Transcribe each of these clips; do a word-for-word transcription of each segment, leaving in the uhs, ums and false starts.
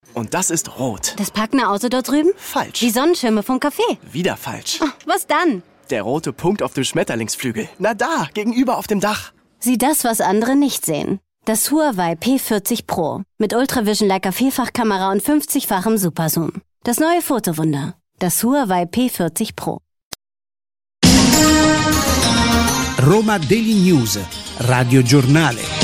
Und das ist rot. Das parkende Auto dort drüben? Falsch. Die Sonnenschirme vom Café? Wieder falsch. Oh, was dann? Der rote Punkt auf dem Schmetterlingsflügel. Na da, gegenüber auf dem Dach. Sieh das, was andere nicht sehen. Das Huawei P vierzig Pro. Mit Ultravision Leica Vielfachkamera und fünfzigfachem Superzoom. Das neue Fotowunder. Das Huawei P vierzig Pro. Roma Daily News, Radio Giornale.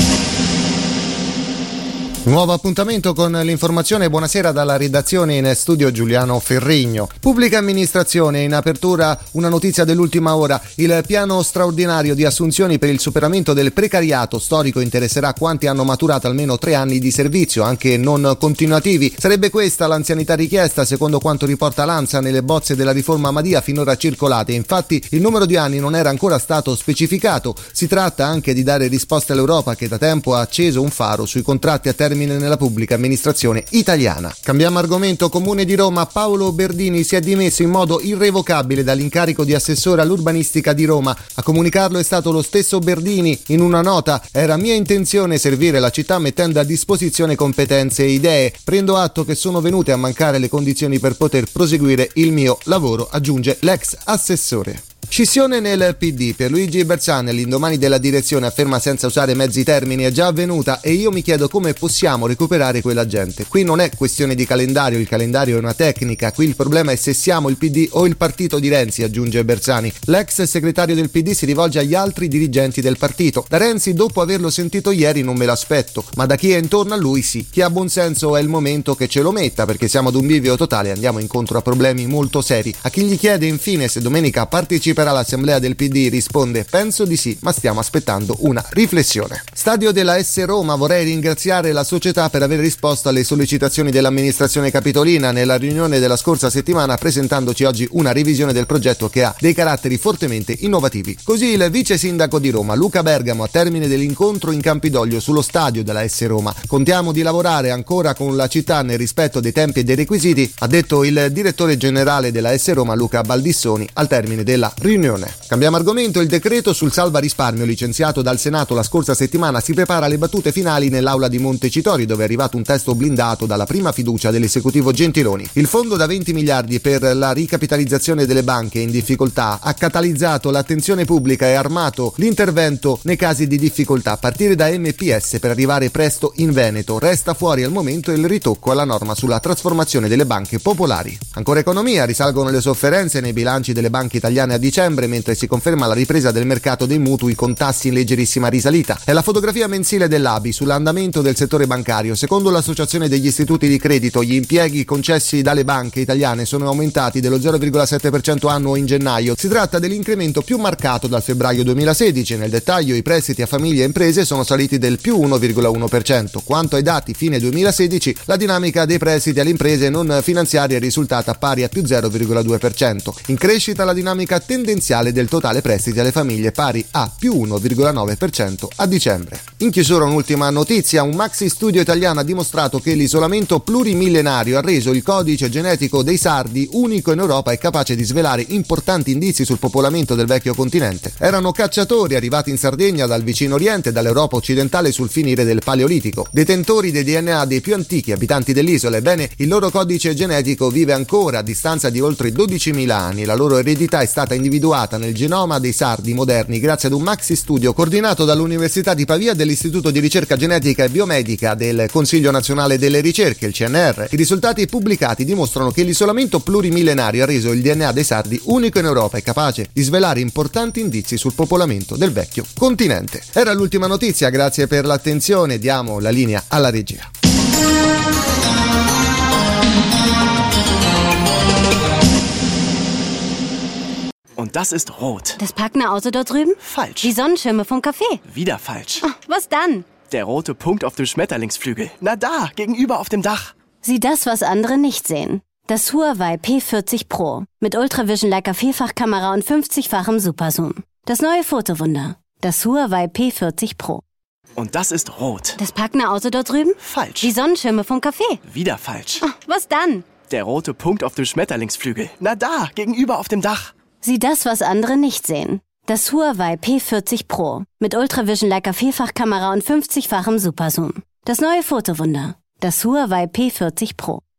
Nuovo appuntamento con l'informazione. Buonasera dalla redazione, in studio Giuliano Ferrigno. Pubblica amministrazione, in apertura una notizia dell'ultima ora. Il piano straordinario di assunzioni per il superamento del precariato storico interesserà quanti hanno maturato almeno tre anni di servizio, anche non continuativi. Sarebbe questa l'anzianità richiesta, secondo quanto riporta l'ANSA nelle bozze della riforma Madia finora circolate. Infatti il numero di anni non era ancora stato specificato. Si tratta anche di dare risposte all'Europa, che da tempo ha acceso un faro sui contratti a termine nella pubblica amministrazione italiana. Cambiamo argomento. Comune di Roma. Paolo Berdini si è dimesso in modo irrevocabile dall'incarico di assessore all'urbanistica di Roma. A comunicarlo è stato lo stesso Berdini. In una nota: era mia intenzione servire la città mettendo a disposizione competenze e idee. Prendo atto che sono venute a mancare le condizioni per poter proseguire il mio lavoro, aggiunge l'ex assessore. Scissione nel P D. Pierluigi Bersani, all'indomani della direzione, afferma senza usare mezzi termini: è già avvenuta e io mi chiedo come possiamo recuperare quella gente. Qui non è questione di calendario, il calendario è una tecnica, qui il problema è se siamo il P D o il partito di Renzi, aggiunge Bersani. L'ex segretario del P D si rivolge agli altri dirigenti del partito. Da Renzi, dopo averlo sentito ieri, non me l'aspetto, ma da chi è intorno a lui sì. Chi ha buon senso è il momento che ce lo metta, perché siamo ad un bivio totale e andiamo incontro a problemi molto seri. A chi gli chiede infine se domenica parteciperà all'assemblea del P D risponde: penso di sì, ma stiamo aspettando una riflessione. Stadio della S Roma. Vorrei ringraziare la società per aver risposto alle sollecitazioni dell'amministrazione capitolina nella riunione della scorsa settimana, presentandoci oggi una revisione del progetto che ha dei caratteri fortemente innovativi. Così il vice sindaco di Roma Luca Bergamo, a termine dell'incontro in Campidoglio sullo stadio della S Roma: contiamo di lavorare ancora con la città nel rispetto dei tempi e dei requisiti, ha detto il direttore generale della S Roma Luca Baldissoni al termine della riunione. Cambiamo argomento. Il decreto sul salva risparmio licenziato dal Senato la scorsa settimana si prepara alle battute finali nell'aula di Montecitorio, dove è arrivato un testo blindato dalla prima fiducia dell'esecutivo Gentiloni. Il fondo da venti miliardi per la ricapitalizzazione delle banche in difficoltà ha catalizzato l'attenzione pubblica e armato l'intervento nei casi di difficoltà, a partire da M P S per arrivare presto in Veneto. Resta fuori al momento il ritocco alla norma sulla trasformazione delle banche popolari. Ancora economia. Risalgono le sofferenze nei bilanci delle banche italiane a dicembre, mentre si conferma la ripresa del mercato dei mutui con tassi in leggerissima risalita. È la fotografia mensile dell'A B I sull'andamento del settore bancario. Secondo l'Associazione degli Istituti di Credito, gli impieghi concessi dalle banche italiane sono aumentati dello zero virgola sette per cento annuo in gennaio. Si tratta dell'incremento più marcato dal febbraio duemilasedici. Nel dettaglio, i prestiti a famiglie e imprese sono saliti del più uno virgola uno per cento. Quanto ai dati fine duemilasedici, la dinamica dei prestiti alle imprese non finanziarie è risultata pari a più zero virgola due per cento. In crescita la dinamica tendenziale del totale prestiti alle famiglie, pari a più uno virgola nove per cento a dicembre. In chiusura un'ultima notizia. Un maxi studio italiano ha dimostrato che l'isolamento plurimillenario ha reso il codice genetico dei sardi unico in Europa e capace di svelare importanti indizi sul popolamento del vecchio continente. Erano cacciatori arrivati in Sardegna dal vicino Oriente e dall'Europa occidentale sul finire del Paleolitico, detentori dei D N A dei più antichi abitanti dell'isola. Ebbene, il loro codice genetico vive ancora a distanza di oltre dodicimila anni. La loro eredità è stata individuata nel genoma dei sardi moderni grazie ad un maxi studio coordinato dall'Università di Pavia, dell'Istituto di Ricerca Genetica e Biomedica del Consiglio Nazionale delle Ricerche, il C N R. I risultati pubblicati dimostrano che l'isolamento plurimillenario ha reso il D N A dei sardi unico in Europa e capace di svelare importanti indizi sul popolamento del vecchio continente. Era l'ultima notizia, grazie per l'attenzione, diamo la linea alla regia. Und das ist rot. Das parkende Auto dort drüben? Falsch. Die Sonnenschirme vom Café? Wieder falsch. Oh, was dann? Der rote Punkt auf dem Schmetterlingsflügel. Na da, gegenüber auf dem Dach. Sieh das, was andere nicht sehen. Das Huawei P vierzig Pro. Mit Ultravision Leica Vielfachkamera und fünfzigfachem Superzoom. Das neue Fotowunder. Das Huawei P vierzig Pro. Und das ist rot. Das parkende Auto dort drüben? Falsch. Die Sonnenschirme vom Café? Wieder falsch. Oh, was dann? Der rote Punkt auf dem Schmetterlingsflügel. Na da, gegenüber auf dem Dach. Sieh das, was andere nicht sehen. Das Huawei P vierzig Pro. Mit Ultravision Leica Vielfachkamera und fünfzigfachem Superzoom. Das neue Fotowunder. Das Huawei P vierzig Pro.